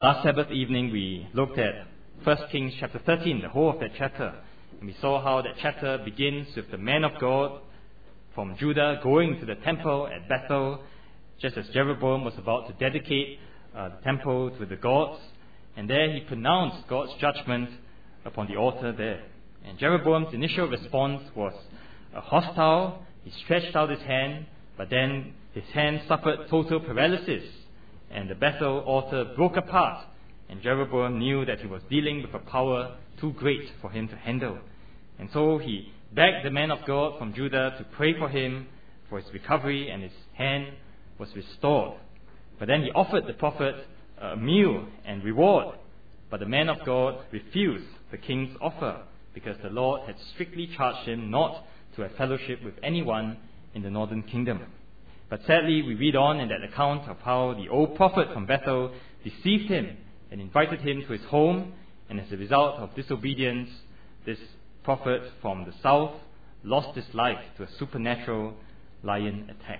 Last Sabbath evening we looked at 1 Kings chapter 13, the whole of that chapter. And we saw how that chapter begins with the man of God from Judah going to the temple at Bethel, just as Jeroboam was about to dedicate the temple to the gods. And there he pronounced God's judgment upon the altar there. And Jeroboam's initial response was hostile. He stretched out his hand, but then his hand suffered total paralysis, and the Bethel altar broke apart, and Jeroboam knew that he was dealing with a power too great for him to handle. And so he begged the man of God from Judah to pray for him for his recovery, and his hand was restored. But then he offered the prophet a meal and reward, but the man of God refused the king's offer because the Lord had strictly charged him not to have fellowship with anyone in the northern kingdom. But sadly, we read on in that account of how the old prophet from Bethel deceived him and invited him to his home, and as a result of disobedience, this prophet from the south lost his life to a supernatural lion attack.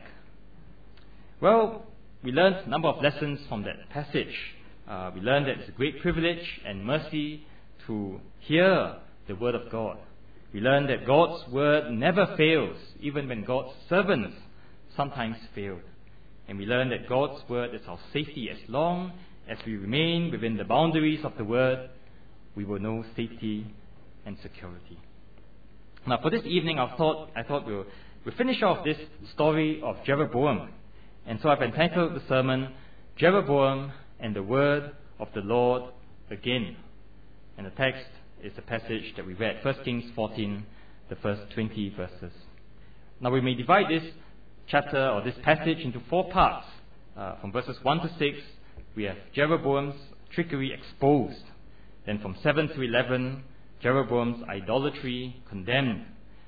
Well, we learned a number of lessons from that passage. We learned that it's a great privilege and mercy to hear the word of God. We learned that God's word never fails, even when God's servants sometimes failed. And we learn that God's word is our safety. As long as we remain within the boundaries of the word, we will know safety and security. Now, for this evening, I thought we'll finish off this story of Jeroboam. And so I've entitled the sermon, Jeroboam and the Word of the Lord Again. And the text is the passage that we read, 1 Kings 14, the first 20 verses. Now, we may divide this chapter or this passage into four parts. From verses 1 to 6, we have Jeroboam's trickery exposed. Then from 7 to 11, Jeroboam's idolatry condemned.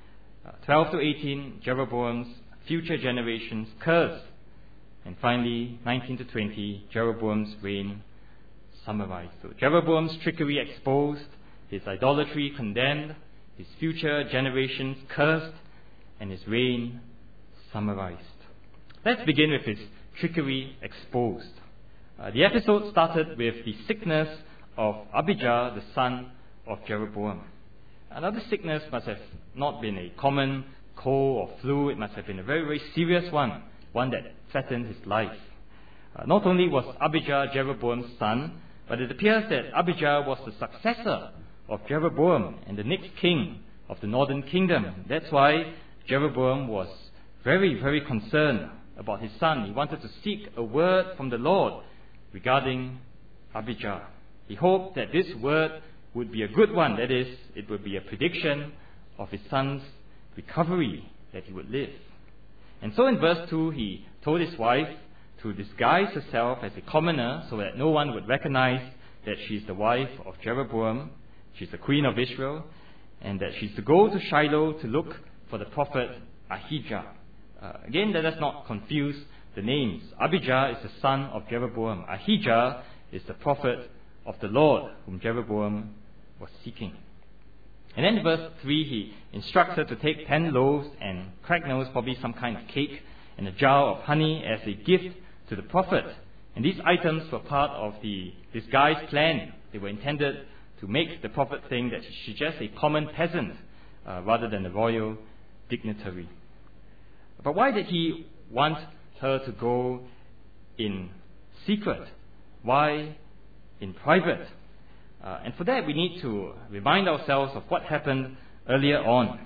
12 to 18, Jeroboam's future generations cursed. And finally, 19 to 20, Jeroboam's reign summarized. So Jeroboam's trickery exposed, his idolatry condemned, his future generations cursed, and his reign summarized. Let's begin with his trickery exposed. The episode started with the sickness of Abijah, the son of Jeroboam. Now, this sickness must have not been a common cold or flu. It must have been a very, very serious one that threatened his life. Not only was Abijah Jeroboam's son, but it appears that Abijah was the successor of Jeroboam and the next king of the northern kingdom. That's why Jeroboam was very, very concerned about his son. He wanted to seek a word from the Lord regarding Abijah. He hoped that this word would be a good one. That is, it would be a prediction of his son's recovery, that he would live. And so in verse 2, he told his wife to disguise herself as a commoner so that no one would recognize that she's the wife of Jeroboam, she's the queen of Israel, and that she's to go to Shiloh to look for the prophet Ahijah. Again, let us not confuse the names. Abijah is the son of Jeroboam. Ahijah is the prophet of the Lord whom Jeroboam was seeking. And then in verse 3, he instructs her to take 10 loaves and cracknels, probably some kind of cake, and a jar of honey as a gift to the prophet. And these items were part of the disguise plan. They were intended to make the prophet think that she's just a common peasant rather than a royal dignitary. But why did he want her to go in secret? Why in private? And for that, we need to remind ourselves of what happened earlier on.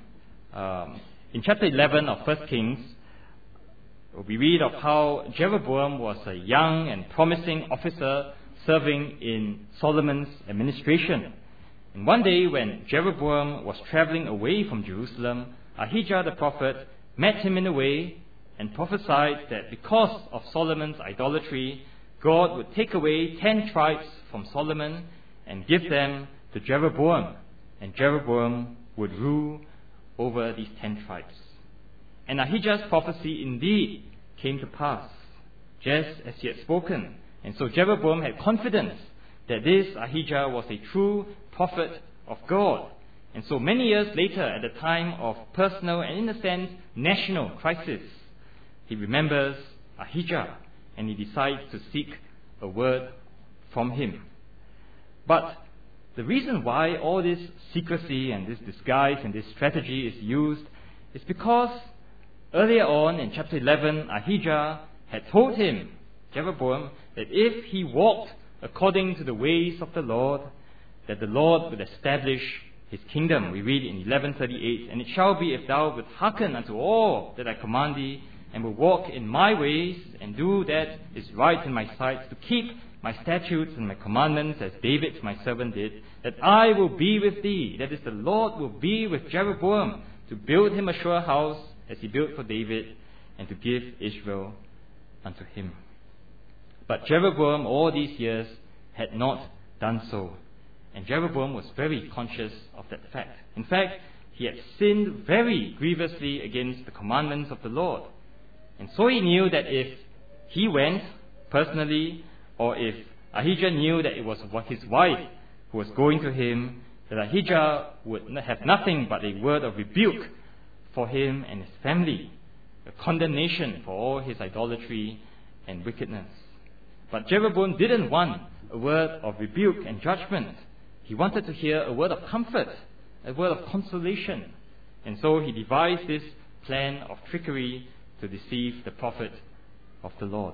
In chapter 11 of 1 Kings, we read of how Jeroboam was a young and promising officer serving in Solomon's administration. And one day, when Jeroboam was traveling away from Jerusalem, Ahijah the prophet met him in the way and prophesied that because of Solomon's idolatry, God would take away 10 tribes from Solomon and give them to Jeroboam, and Jeroboam would rule over these 10 tribes. And Ahijah's prophecy indeed came to pass, just as he had spoken. And so Jeroboam had confidence that this Ahijah was a true prophet of God. And so many years later, at the time of personal and, in a sense, national crisis, he remembers Ahijah and he decides to seek a word from him. But the reason why all this secrecy and this disguise and this strategy is used is because earlier on in chapter 11, Ahijah had told him, Jeroboam, that if he walked according to the ways of the Lord, that the Lord would establish his kingdom. We read in 11:38, "And it shall be, if thou wilt hearken unto all that I command thee, and will walk in my ways, and do that is right in my sight, to keep my statutes and my commandments, as David my servant did, that I will be with thee." That is, the Lord will be with Jeroboam to build him a sure house, as he built for David, and to give Israel unto him. But Jeroboam, all these years, had not done so. And Jeroboam was very conscious of that fact. In fact, he had sinned very grievously against the commandments of the Lord. And so he knew that if he went personally, or if Ahijah knew that it was his wife who was going to him, that Ahijah would have nothing but a word of rebuke for him and his family, a condemnation for all his idolatry and wickedness. But Jeroboam didn't want a word of rebuke and judgment. He wanted to hear a word of comfort, a word of consolation. And so he devised this plan of trickery to deceive the prophet of the Lord.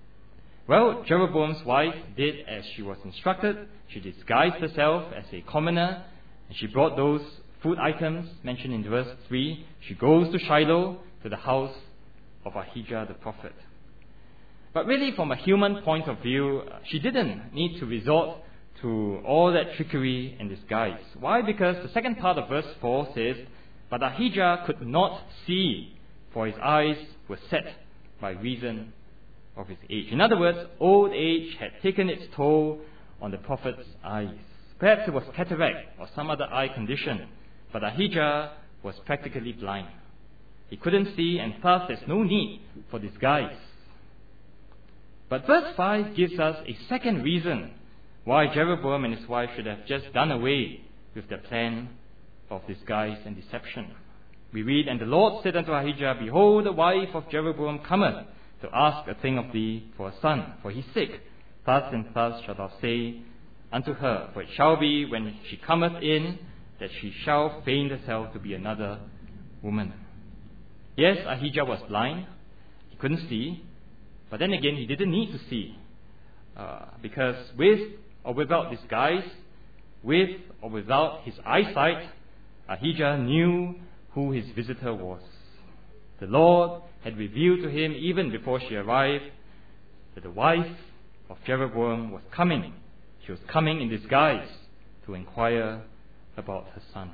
Well, Jeroboam's wife did as she was instructed. She disguised herself as a commoner, and she brought those food items mentioned in verse 3. She goes to Shiloh, to the house of Ahijah the prophet. But really, from a human point of view, she didn't need to resort to all that trickery and disguise. Why? Because the second part of verse 4 says, "But Ahijah could not see, for his eyes were set by reason of his age." In other words, old age had taken its toll on the prophet's eyes. Perhaps it was cataract or some other eye condition, but Ahijah was practically blind. He couldn't see, and thus there's no need for disguise. But verse 5 gives us a second reason why Jeroboam and his wife should have just done away with their plan of disguise and deception. We read, "And the Lord said unto Ahijah, Behold, the wife of Jeroboam cometh to ask a thing of thee for a son, for he is sick. Thus and thus shalt thou say unto her, for it shall be, when she cometh in, that she shall feign herself to be another woman." Yes, Ahijah was blind. He couldn't see. But then again, he didn't need to see. Because with or without disguise, with or without his eyesight, Ahijah knew who his visitor was. The Lord had revealed to him, even before she arrived, that the wife of Jeroboam was coming. She was coming in disguise to inquire about her son.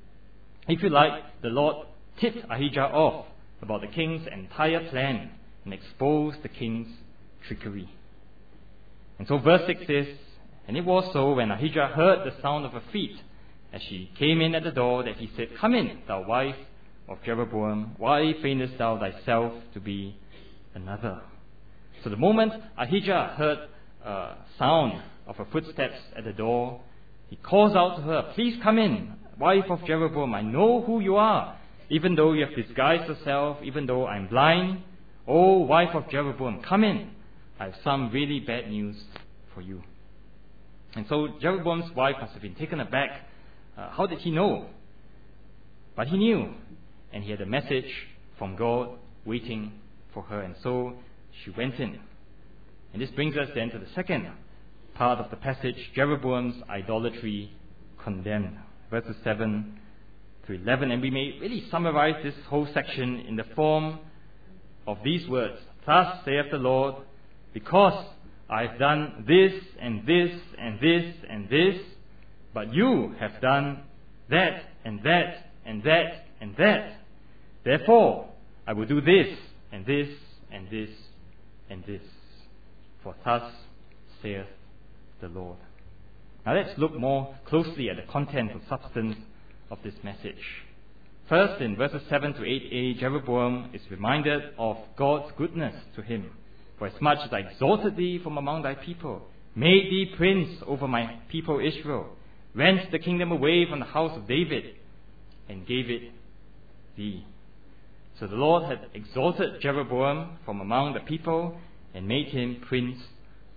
If you like, the Lord tipped Ahijah off about the king's entire plan and exposed the king's trickery. And so verse 6 says, "And it was so, when Ahijah heard the sound of her feet, as she came in at the door, that he said, Come in, thou wife of Jeroboam, why feignest thou thyself to be another?" So the moment Ahijah heard a sound of her footsteps at the door, he calls out to her, "Please come in, wife of Jeroboam, I know who you are, even though you have disguised yourself, even though I'm blind. Oh, wife of Jeroboam, come in. I have some really bad news for you." And so Jeroboam's wife must have been taken aback. How did he know? But he knew, and he had a message from God waiting for her. And so she went in. And this brings us then to the second part of the passage, Jeroboam's idolatry condemned. Verses 7 to 11. And we may really summarize this whole section in the form of these words. "Thus saith the Lord, because I have done this and this and this and this, but you have done that and that and that and that. Therefore, I will do this and this and this and this. For thus saith the Lord." Now let's look more closely at the content and substance of this message. First, in verses 7 to 8a, Jeroboam is reminded of God's goodness to him. "For as much as I exalted thee from among thy people, made thee prince over my people Israel, rent the kingdom away from the house of David, and gave it thee." So the Lord had exalted Jeroboam from among the people and made him prince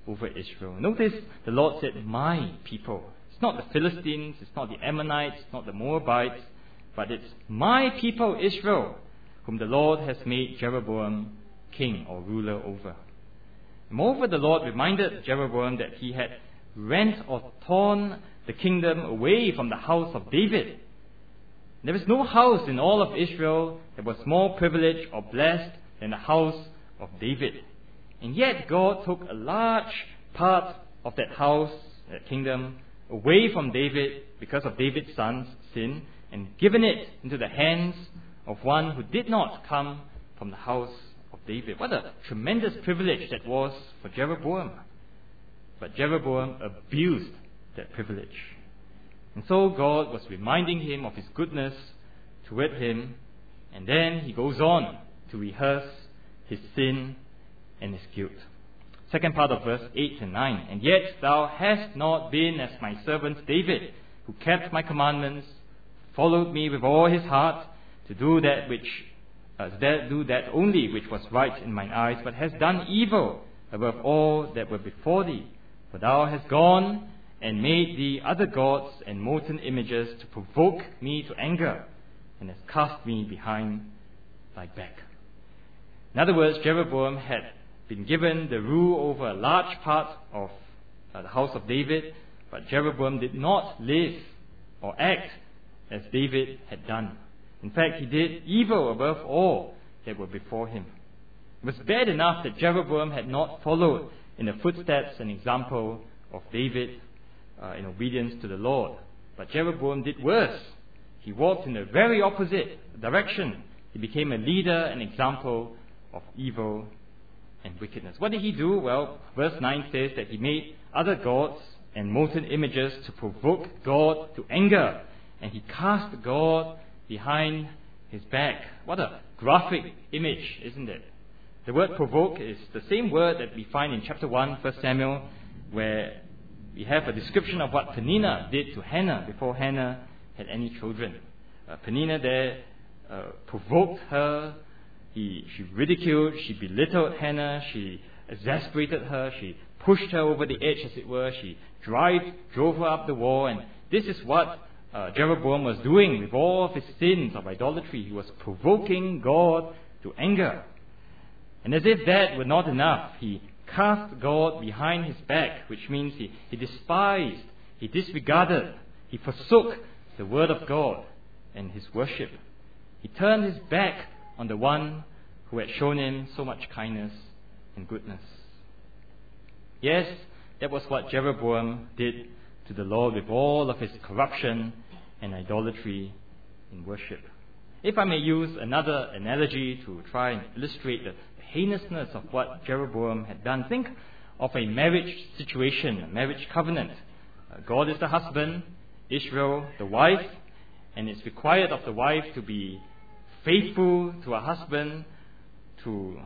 over Israel. Notice the Lord said, my people. It's not the Philistines, it's not the Ammonites, it's not the Moabites, but it's my people Israel, whom the Lord has made Jeroboam king or ruler over. Moreover, the Lord reminded Jeroboam that he had rent or torn the kingdom away from the house of David. There is no house in all of Israel that was more privileged or blessed than the house of David. And yet God took a large part of that house, that kingdom, away from David because of David's son's sin, and given it into the hands of one who did not come from the house of David. What a tremendous privilege that was for Jeroboam. But Jeroboam abused that privilege. And so God was reminding him of his goodness toward him, and then he goes on to rehearse his sin and his guilt. Second part of verse 8 and 9. And yet thou hast not been as my servant David, who kept my commandments, followed me with all his heart, to do that only which was right in mine eyes, but hast done evil above all that were before thee. For thou hast gone and made thee other gods and molten images to provoke me to anger, and hast cast me behind thy back. In other words, Jeroboam had been given the rule over a large part of the house of David, but Jeroboam did not live or act as David had done. In fact, he did evil above all that were before him. It was bad enough that Jeroboam had not followed in the footsteps and example of David in obedience to the Lord. But Jeroboam did worse. He walked in the very opposite direction. He became a leader and example of evil and wickedness. What did he do? Well, verse 9 says that he made other gods and molten images to provoke God to anger, and he cast God behind his back. What a graphic image, isn't it? The word provoke is the same word that we find in chapter 1, 1 Samuel, where we have a description of what Peninnah did to Hannah before Hannah had any children. Peninnah there provoked her. She ridiculed, she belittled Hannah, she exasperated her, she pushed her over the edge, as it were. She drove her up the wall, and this is what Jeroboam was doing with all of his sins of idolatry. He was provoking God to anger. And as if that were not enough, he cast God behind his back, which means he despised, he disregarded, he forsook the word of God and his worship. He turned his back on the one who had shown him so much kindness and goodness. Yes, that was what Jeroboam did to the Lord with all of his corruption and idolatry in worship. If I may use another analogy to try and illustrate the heinousness of what Jeroboam had done, think of a marriage situation, a marriage covenant. God is the husband, Israel the wife, and it's required of the wife to be faithful to her husband, to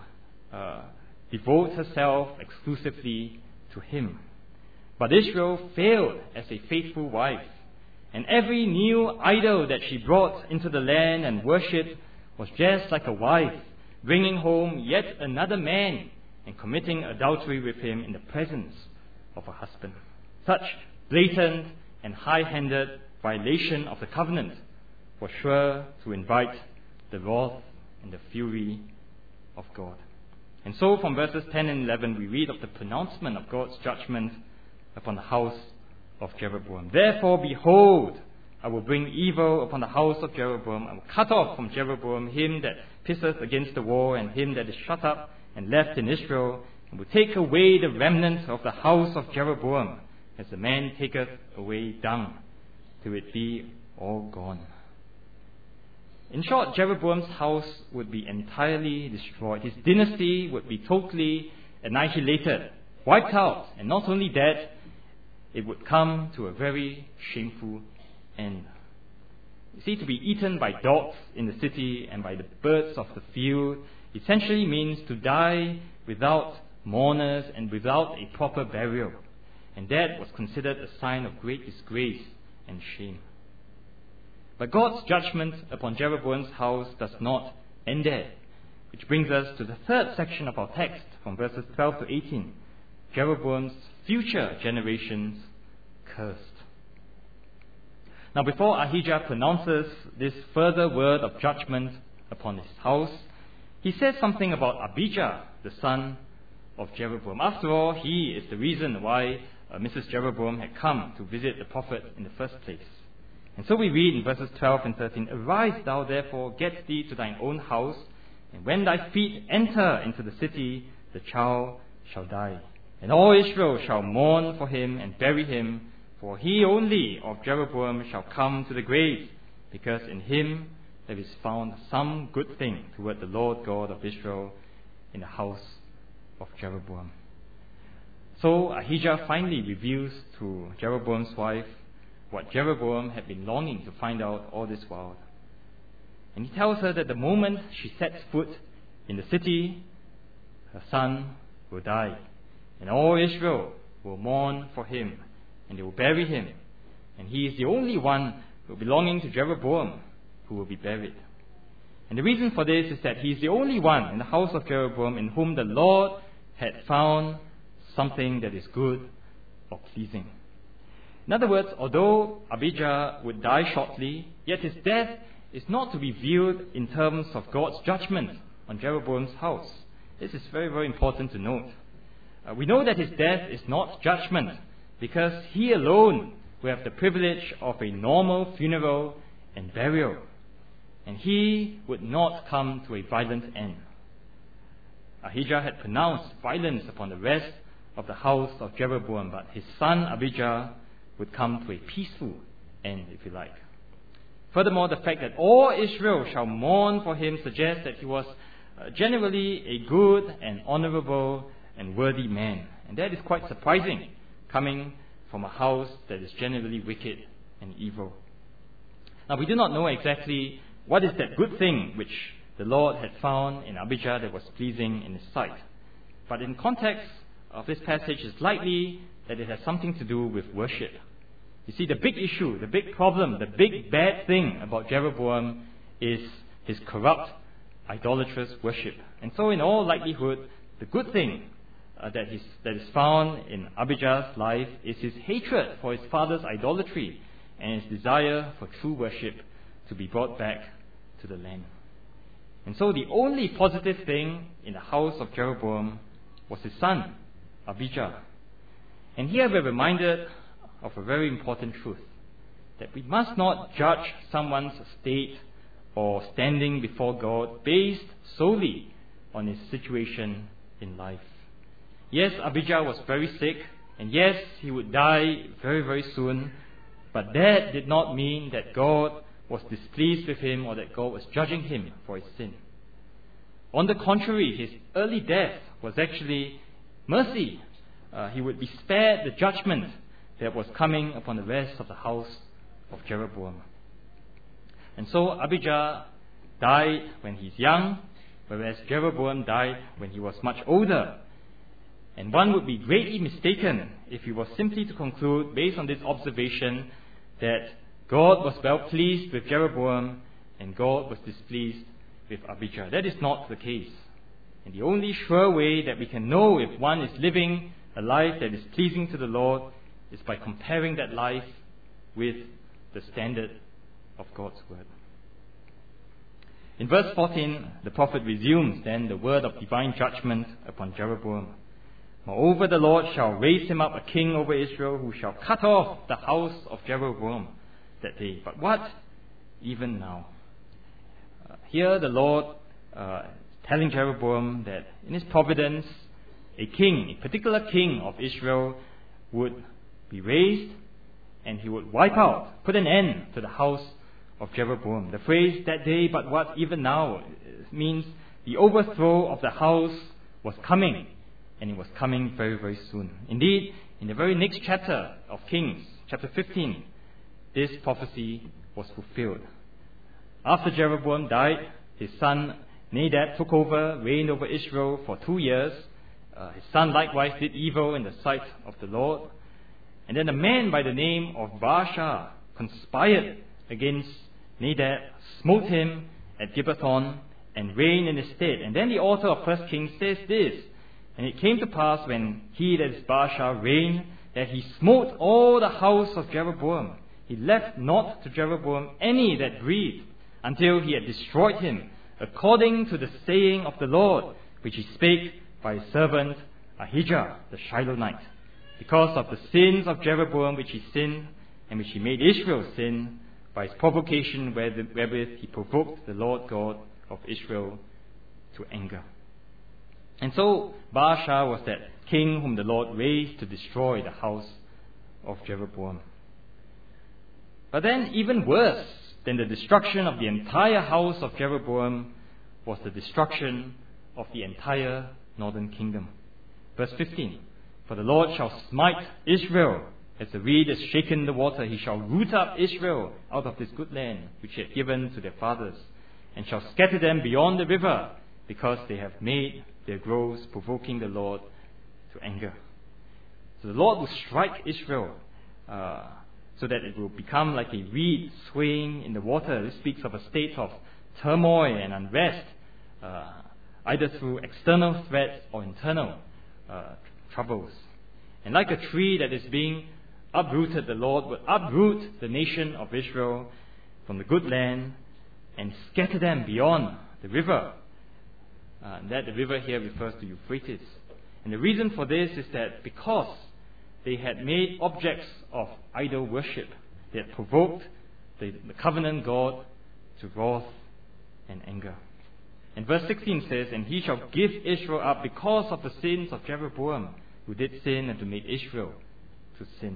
devote herself exclusively to him. But Israel failed as a faithful wife, and every new idol that she brought into the land and worshipped was just like a wife bringing home yet another man and committing adultery with him in the presence of her husband. Such blatant and high-handed violation of the covenant was sure to invite the wrath and the fury of God. And so from verses 10 and 11 we read of the pronouncement of God's judgment upon the house of Jeroboam. Therefore, behold, I will bring evil upon the house of Jeroboam. I will cut off from Jeroboam him that pisseth against the wall, and him that is shut up and left in Israel, and will take away the remnant of the house of Jeroboam, as a man taketh away dung, till it be all gone. In short, Jeroboam's house would be entirely destroyed. His dynasty would be totally annihilated, wiped out. And not only that, it would come to a very shameful end. You see, to be eaten by dogs in the city and by the birds of the field essentially means to die without mourners and without a proper burial. And that was considered a sign of great disgrace and shame. But God's judgment upon Jeroboam's house does not end there. Which brings us to the third section of our text, from verses 12 to 18. Jeroboam's future generations cursed. Now, before Ahijah pronounces this further word of judgment upon his house, he says something about Abijah, the son of Jeroboam. After all, he is the reason why Mrs. Jeroboam had come to visit the prophet in the first place. And so we read in verses 12 and 13, "Arise thou therefore, get thee to thine own house, and when thy feet enter into the city, the child shall die. And all Israel shall mourn for him and bury him, for he only of Jeroboam shall come to the grave, because in him there is found some good thing toward the Lord God of Israel in the house of Jeroboam." So Ahijah finally reveals to Jeroboam's wife what Jeroboam had been longing to find out all this while. And he tells her that the moment she sets foot in the city, her son will die, and all Israel will mourn for him, and they will bury him, and he is the only one belonging to Jeroboam who will be buried. And the reason for this is that he is the only one in the house of Jeroboam in whom the Lord had found something that is good or pleasing. In other words, although Abijah would die shortly, yet his death is not to be viewed in terms of God's judgment on Jeroboam's house. This is very, very important to note. We know that his death is not judgment because he alone will have the privilege of a normal funeral and burial, and he would not come to a violent end. Ahijah had pronounced violence upon the rest of the house of Jeroboam, but his son Abijah would come to a peaceful end, if you like. Furthermore, the fact that all Israel shall mourn for him suggests that he was generally a good and honorable and worthy man. And that is quite surprising, coming from a house that is generally wicked and evil. Now, we do not know exactly what is that good thing which the Lord had found in Abijah that was pleasing in his sight. But in context of this passage, it's likely that it has something to do with worship. You see, the big issue, the big problem, the big bad thing about Jeroboam is his corrupt, idolatrous worship. And so in all likelihood, the good thing that is found in Abijah's life is his hatred for his father's idolatry and his desire for true worship to be brought back to the land. And so the only positive thing in the house of Jeroboam was his son, Abijah. And here we're reminded of a very important truth, that we must not judge someone's state or standing before God based solely on his situation in life. Yes, Abijah was very sick, and yes, he would die very, very soon, but that did not mean that God was displeased with him or that God was judging him for his sin. On the contrary, his early death was actually mercy. He would be spared the judgment that was coming upon the rest of the house of Jeroboam. And so Abijah died when he's young, whereas Jeroboam died when he was much older. And one would be greatly mistaken if he was simply to conclude, based on this observation, that God was well pleased with Jeroboam and God was displeased with Abijah. That is not the case. And the only sure way that we can know if one is living a life that is pleasing to the Lord is by comparing that life with the standard of God's word. In verse 14, the prophet resumes then the word of divine judgment upon Jeroboam. "Moreover, the Lord shall raise him up a king over Israel, who shall cut off the house of Jeroboam that day." But what? Even now. Here the Lord telling Jeroboam that in his providence, a king, a particular king of Israel, would be raised, and he would wipe out, put an end to the house of Jeroboam. The phrase "that day, but what? Even now" means the overthrow of the house was coming, and it was coming very, very soon. Indeed, in the very next chapter of Kings, chapter 15, this prophecy was fulfilled. After Jeroboam died, his son Nadab took over, reigned over Israel for 2 years. His son likewise did evil in the sight of the Lord. And then a man by the name of Baasha conspired against Nadab, smote him at Gibbethon, and reigned in his stead. And then the author of 1 Kings says this, And it came to pass when he, that is Baasha, reigned, that he smote all the house of Jeroboam. He left not to Jeroboam any that breathed, until he had destroyed him, according to the saying of the Lord, which he spake by his servant Ahijah the Shilonite, because of the sins of Jeroboam which he sinned, and which he made Israel sin, by his provocation wherewith he provoked the Lord God of Israel to anger. And so Baasha was that king whom the Lord raised to destroy the house of Jeroboam. But then, even worse than the destruction of the entire house of Jeroboam was the destruction of the entire northern kingdom. Verse 15, for the Lord shall smite Israel as the reed is shaken in the water. He shall root up Israel out of this good land which he had given to their fathers, and shall scatter them beyond the river, because they have made their groves, provoking the Lord to anger. So the Lord will strike Israel so that it will become like a reed swaying in the water. This speaks of a state of turmoil and unrest, either through external threats or internal troubles. And like a tree that is being uprooted, the Lord will uproot the nation of Israel from the good land and scatter them beyond the river. That the river here refers to Euphrates. And the reason for this is that because they had made objects of idol worship, they had provoked the covenant God to wrath and anger. And verse 16 says, and he shall give Israel up because of the sins of Jeroboam, who did sin, and to make Israel to sin.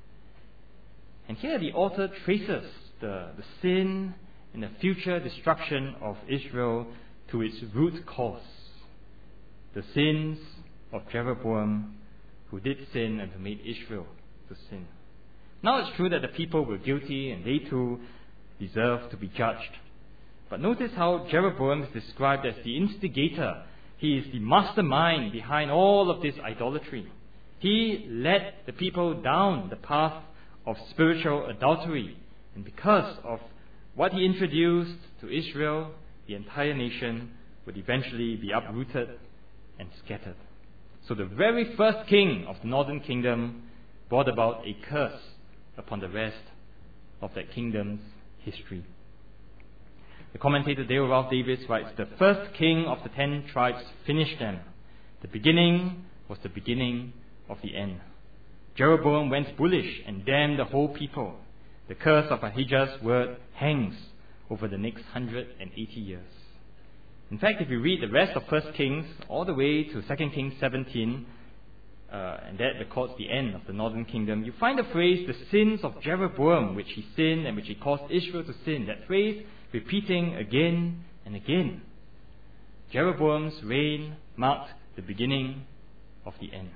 And here the author traces the sin and the future destruction of Israel to its root cause, the sins of Jeroboam, who did sin, and who made Israel to sin. Now it's true that the people were guilty and they too deserve to be judged. But notice how Jeroboam is described as the instigator. He is the mastermind behind all of this idolatry. He led the people down the path of spiritual adultery. And because of what he introduced to Israel, the entire nation would eventually be uprooted and scattered. So the very first king of the northern kingdom brought about a curse upon the rest of that kingdom's history. The commentator Dale Ralph Davis writes, the first king of the 10 tribes finished them. The beginning was the beginning of the end. Jeroboam went bullish and damned the whole people. The curse of Ahijah's word hangs over the next 180 years. In fact, if you read the rest of 1 Kings all the way to 2 Kings 17, and that records the end of the northern kingdom, you find the phrase, the sins of Jeroboam, which he sinned and which he caused Israel to sin. That phrase repeating again and again. Jeroboam's reign marked the beginning of the end.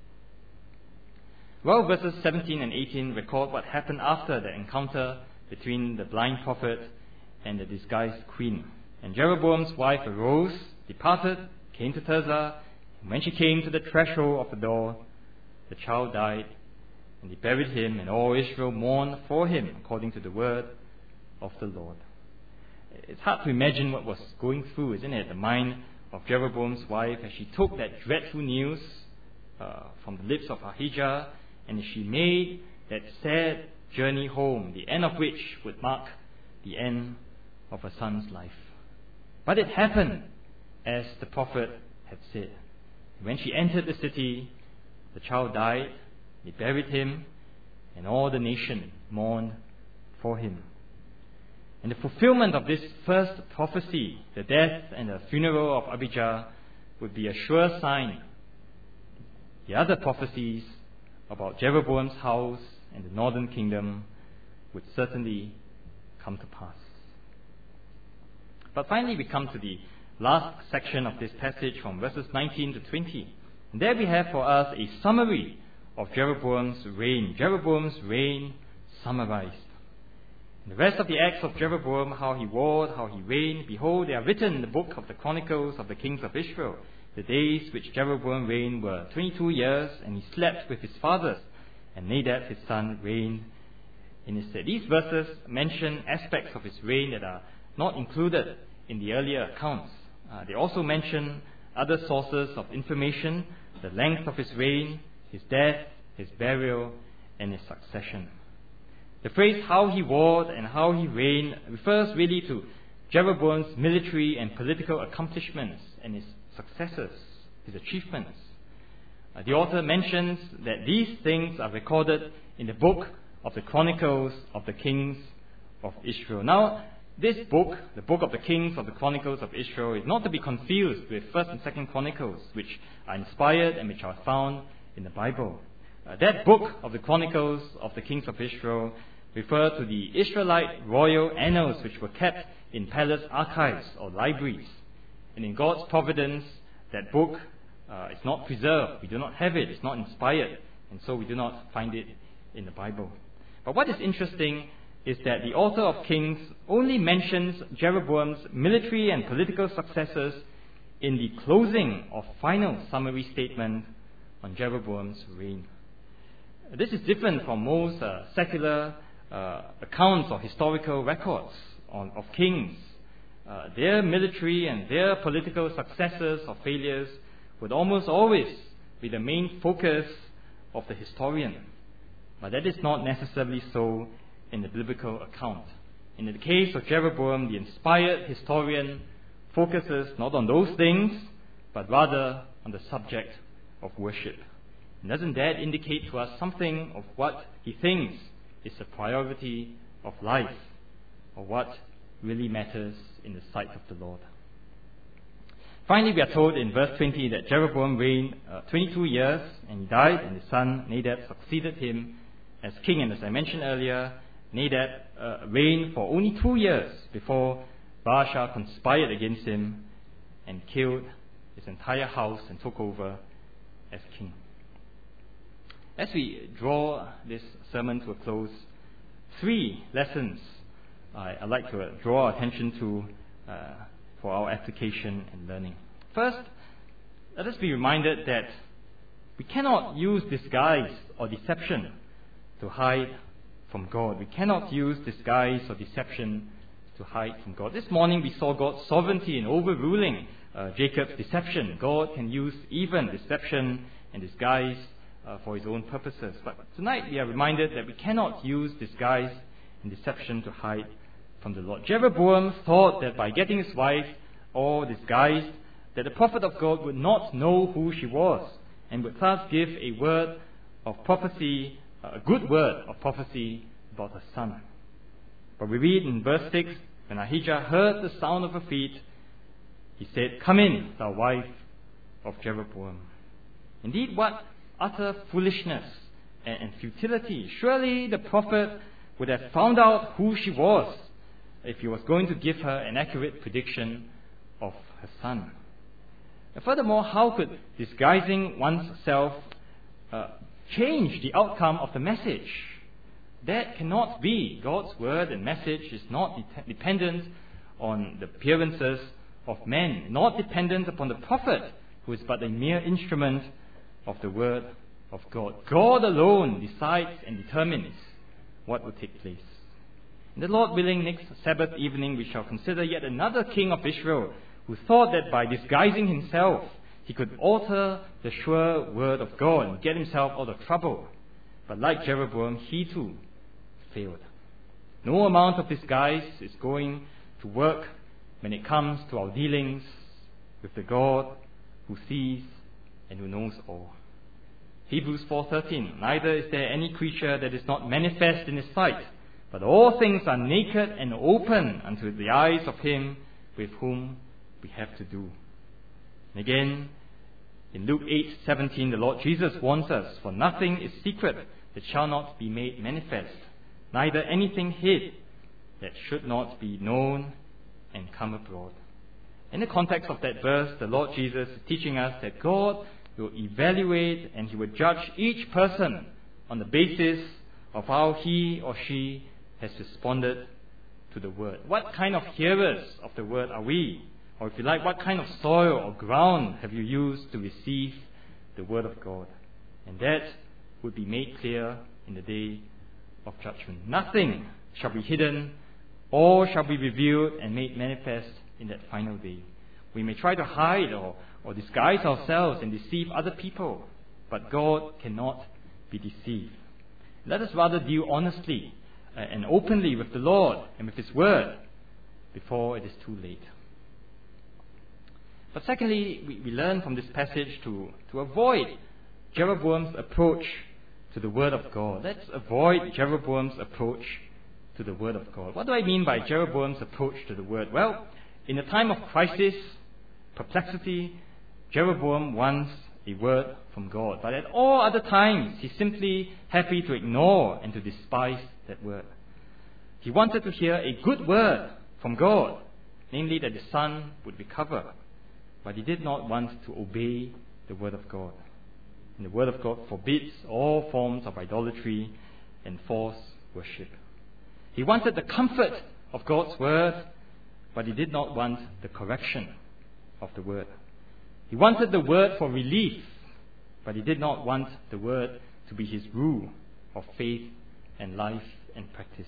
Well, verses 17 and 18 record what happened after the encounter between the blind prophet and the disguised queen. And Jeroboam's wife arose, departed, came to Tirzah, and when she came to the threshold of the door, the child died, and they buried him, and all Israel mourned for him, according to the word of the Lord. It's hard to imagine what was going through, isn't it, the mind of Jeroboam's wife as she took that dreadful news from the lips of Ahijah, and she made that sad journey home, the end of which would mark the end of her son's life. But it happened as the prophet had said. When she entered the city, the child died, they buried him, and all the nation mourned for him. And the fulfillment of this first prophecy, the death and the funeral of Abijah, would be a sure sign. The other prophecies about Jeroboam's house and the northern kingdom would certainly come to pass. But finally we come to the last section of this passage from verses 19 to 20. And there we have for us a summary of Jeroboam's reign summarized. And the rest of the acts of Jeroboam, how he warred, how he reigned, behold, they are written in the book of the Chronicles of the Kings of Israel. The days which Jeroboam reigned were 22 years, and he slept with his fathers, and Nadab his son reigned in his stead. These verses mention aspects of his reign that are not included in the earlier accounts. They also mention other sources of information, the length of his reign, his death, his burial, and his succession. The phrase how he warred and how he reigned refers really to Jeroboam's military and political accomplishments and his successes, his achievements. The author mentions that these things are recorded in the book of the Chronicles of the Kings of Israel. Now, this book, the book of the Kings of the Chronicles of Israel, is not to be confused with 1st and 2nd Chronicles, which are inspired and which are found in the Bible. That book of the Chronicles of the Kings of Israel refer to the Israelite royal annals which were kept in palace archives or libraries. And in God's providence, that book is not preserved. We do not have it. It's not inspired. And so we do not find it in the Bible. But what is interesting is that the author of Kings only mentions Jeroboam's military and political successes in the closing or final summary statement on Jeroboam's reign. This is different from most secular accounts or historical records of kings. Their military and their political successes or failures would almost always be the main focus of the historian. But that is not necessarily so in the biblical account. In the case of Jeroboam, the inspired historian focuses not on those things, but rather on the subject of worship. And doesn't that indicate to us something of what he thinks is the priority of life, or what really matters in the sight of the Lord? Finally, we are told in verse 20 that Jeroboam reigned 22 years, and he died, and his son Nadab succeeded him as king. And as I mentioned earlier, Nadab reigned for only 2 years before Baasha conspired against him and killed his entire house and took over as king. As we draw this sermon to a close, 3 lessons I'd like to draw our attention to for our application and learning. First, let us be reminded that we cannot use disguise or deception to hide from God. We cannot use disguise or deception to hide from God. This morning we saw God's sovereignty in overruling Jacob's deception. God can use even deception and disguise for his own purposes. But tonight we are reminded that we cannot use disguise and deception to hide from the Lord. Jeroboam thought that by getting his wife all disguised, that the prophet of God would not know who she was, and would thus give a word of prophecy, a good word of prophecy about her son. But we read in verse 6, when Ahijah heard the sound of her feet, he said, "Come in, thou wife of Jeroboam." Indeed, what utter foolishness and futility. Surely the prophet would have found out who she was if he was going to give her an accurate prediction of her son. And furthermore, how could disguising oneself change the outcome of the message? That cannot be. God's word and message is not dependent on the appearances of men, not dependent upon the prophet, who is but a mere instrument of the word of God. God alone decides and determines what will take place. And the Lord willing, next Sabbath evening we shall consider yet another king of Israel who thought that by disguising himself he could alter the sure word of God and get himself out of trouble. But like Jeroboam, he too failed. No amount of disguise is going to work when it comes to our dealings with the God who sees and who knows all. Hebrews 4:13, neither is there any creature that is not manifest in his sight, but all things are naked and open unto the eyes of him with whom we have to do. And again, in Luke 8:17, the Lord Jesus warns us, for nothing is secret that shall not be made manifest, neither anything hid that should not be known and come abroad. In the context of that verse, the Lord Jesus is teaching us that God will evaluate and he will judge each person on the basis of how he or she has responded to the word. What kind of hearers of the word are we? Or if you like, what kind of soil or ground have you used to receive the word of God? And that would be made clear in the day of judgment. Nothing shall be hidden, all shall be revealed and made manifest in that final day. We may try to hide or disguise ourselves and deceive other people, but God cannot be deceived. Let us rather deal honestly and openly with the Lord and with His Word before it is too late. But secondly, we learn from this passage to avoid Jeroboam's approach to the Word of God. Let's avoid Jeroboam's approach to the Word of God. What do I mean by Jeroboam's approach to the Word? Well, in a time of crisis, perplexity, Jeroboam wants a word from God. But at all other times, he's simply happy to ignore and to despise that word. He wanted to hear a good word from God, namely that the son would recover. But he did not want to obey the word of God. And the word of God forbids all forms of idolatry and false worship. He wanted the comfort of God's word, but he did not want the correction of the word. He wanted the word for relief, but he did not want the word to be his rule of faith and life and practice.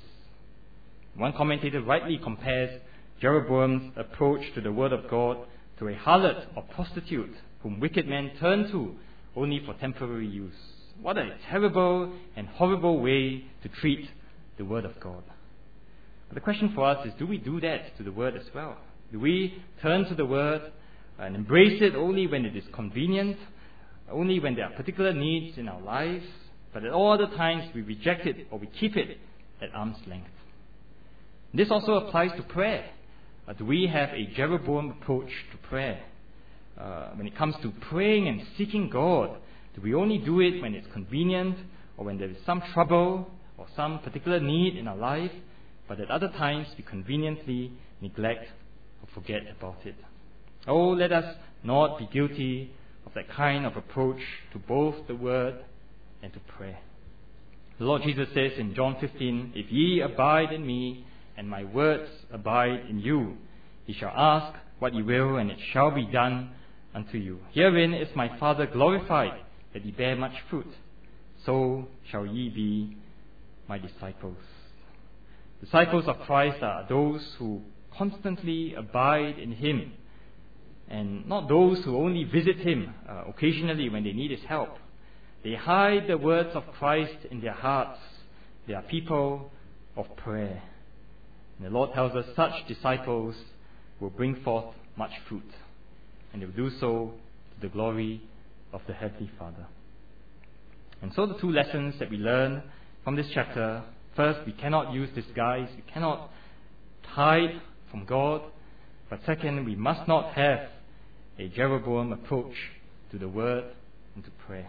One commentator rightly compares Jeroboam's approach to the word of God to a harlot or prostitute whom wicked men turn to only for temporary use. What a terrible and horrible way to treat the word of God. But the question for us is, do we do that to the word as well? Do we turn to the word and embrace it only when it is convenient, only when there are particular needs in our lives, but at all other times we reject it or we keep it at arm's length? This also applies to prayer. Do we have a Jeroboam approach to prayer? When it comes to praying and seeking God, do we only do it when it's convenient or when there is some trouble or some particular need in our life, but at other times we conveniently neglect or forget about it? Oh, let us not be guilty of that kind of approach to both the word and to prayer. The Lord Jesus says in John 15, "If ye abide in me, and my words abide in you, ye shall ask what ye will, and it shall be done unto you. Herein is my Father glorified, that ye bear much fruit. So shall ye be my disciples." Disciples of Christ are those who constantly abide in Him, and not those who only visit Him occasionally when they need His help. They hide the words of Christ in their hearts. They are people of prayer. And the Lord tells us such disciples will bring forth much fruit, and they will do so to the glory of the Heavenly Father. And so the two lessons that we learn from this chapter: first, we cannot use disguise, we cannot hide from God. But second, we must not have a Jeroboam approach to the word and to prayer.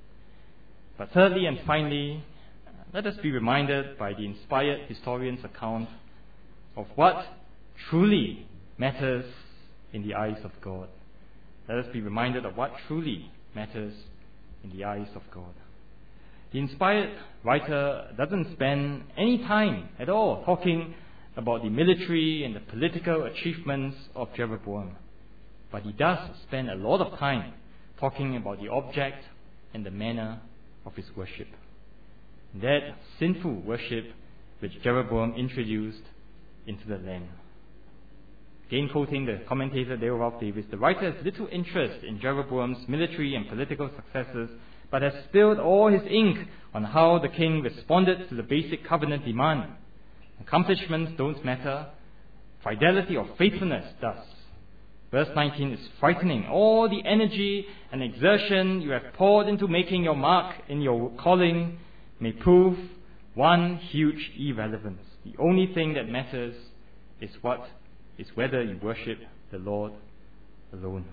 But thirdly and finally, let us be reminded by the inspired historian's account of what truly matters in the eyes of God. Let us be reminded of what truly matters in the eyes of God. The inspired writer doesn't spend any time at all talking about the military and the political achievements of Jeroboam, but he does spend a lot of time talking about the object and the manner of his worship. That sinful worship which Jeroboam introduced into the land. Again, quoting the commentator Dale Ralph Davis, the writer has little interest in Jeroboam's military and political successes, but has spilled all his ink on how the king responded to the basic covenant demand. Accomplishments don't matter. Fidelity or faithfulness does. Verse 19 is frightening. All the energy and exertion you have poured into making your mark in your calling may prove one huge irrelevance. The only thing that matters is whether you worship the Lord alone.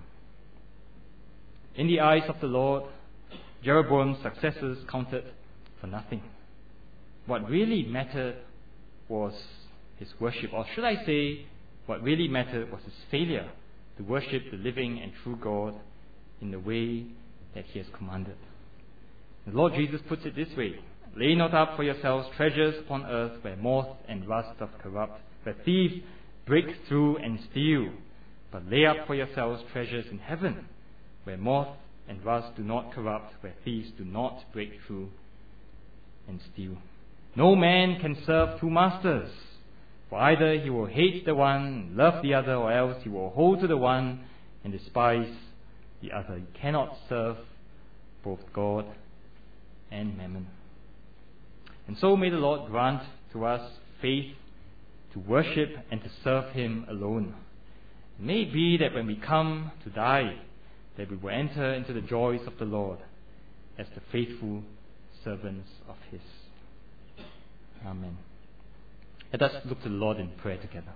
In the eyes of the Lord, Jeroboam's successes counted for nothing. What really mattered was his worship, or should I say, what really mattered was his failure to worship the living and true God in the way that He has commanded. The Lord Jesus puts it this way: "Lay not up for yourselves treasures upon earth, where moth and rust doth corrupt, where thieves break through and steal. But lay up for yourselves treasures in heaven, where moth and rust do not corrupt, where thieves do not break through and steal. No man can serve two masters, for either he will hate the one and love the other, or else he will hold to the one and despise the other. You cannot serve both God and mammon. And so may the Lord grant to us faith to worship and to serve Him alone. It may be that when we come to die, that we will enter into the joys of the Lord as the faithful servants of His. Amen. Let us look to the Lord in prayer together.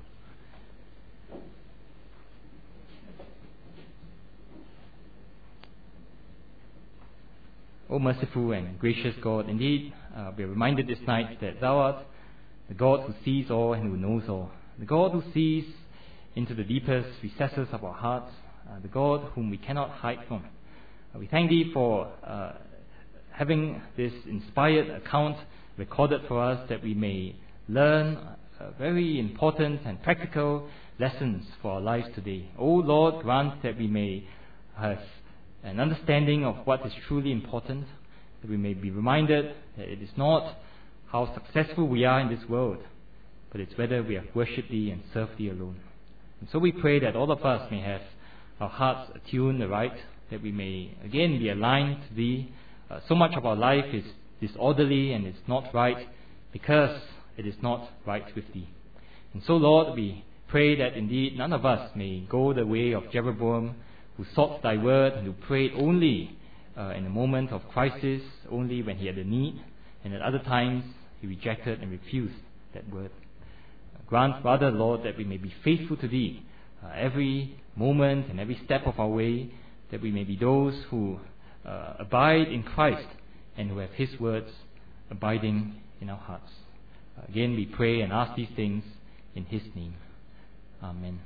O merciful and gracious God, indeed, we are reminded this night that Thou art the God who sees all and who knows all, the God who sees into the deepest recesses of our hearts, the God whom we cannot hide from. We thank Thee for having this inspired account recorded for us, that we may learn very important and practical lessons for our lives today. O Lord, grant that we may have an understanding of what is truly important, that we may be reminded that it is not how successful we are in this world, but it's whether we have worshipped Thee and served Thee alone. And so we pray that all of us may have our hearts attuned aright, that we may again be aligned to Thee. So much of our life is disorderly and is not right because it is not right with Thee. And so, Lord, we pray that indeed none of us may go the way of Jeroboam, who sought Thy word and who prayed only in a moment of crisis, only when he had a need, and at other times he rejected and refused that word. Grant rather, Lord, that we may be faithful to Thee every moment and every step of our way, that we may be those who abide in Christ and who have His words abiding in our hearts. Again, we pray and ask these things in His name. Amen.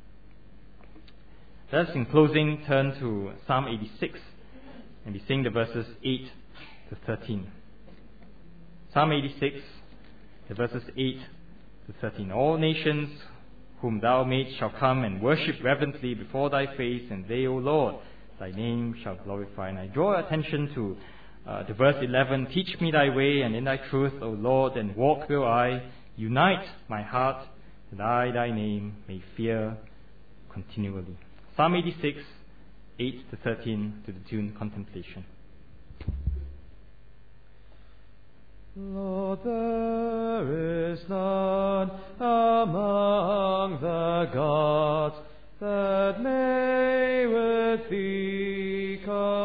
Let us, in closing, turn to Psalm 86 and we sing the verses 8 to 13. Psalm 86, the verses 8 to 13. All nations whom Thou madest shall come and worship reverently before Thy face, and they, O Lord, Thy name shall glorify. And I draw attention to verse 11. Teach me Thy way, and in Thy truth, O Lord, and walk will I. Unite my heart, that I Thy name may fear continually. Psalm 86, 8 to 13, to the tune Contemplation. Lord, there is none among the gods that may with Thee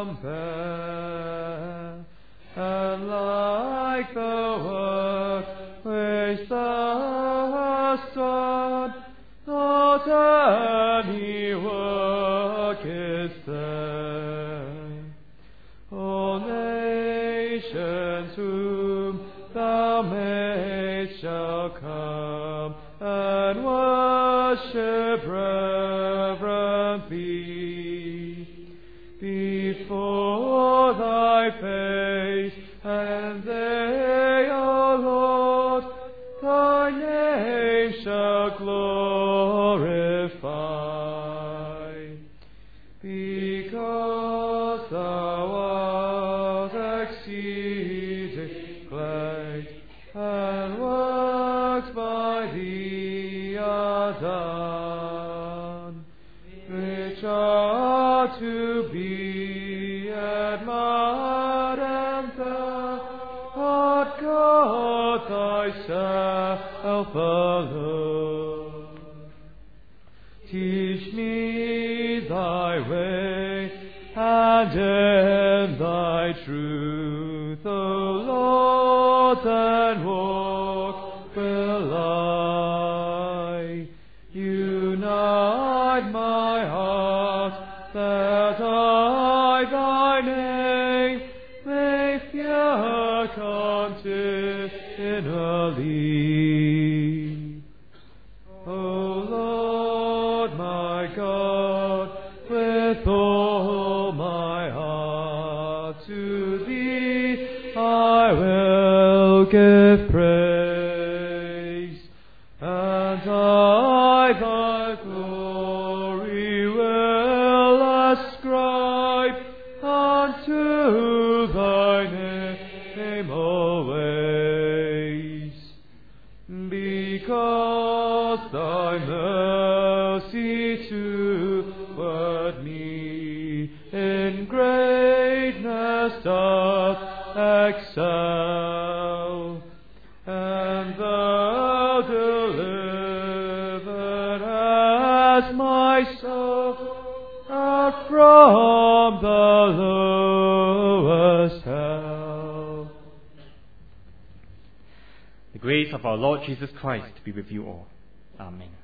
compare, and like the work which Thou hast done, not any work is there. All nations whom Thou madest shall come and worship reverently before Thy face, and they, O Lord, Thy name shall glorify, because Thou art exceeding great, and works by Thee are done, which are to be admired, and Thou art God Thyself alone. Teach me Thy way, and in Thy truth, O Lord, then walk will I. Unite my heart, that I Thy name may fear continually. O Lord my God, with all my heart to Thee I will give praise, and I Thy glory will ascribe unto Thy name always, because Thy mercy toward and thou delivered as my soul out from the lowest hell. The grace of our Lord Jesus Christ be with you all. Amen.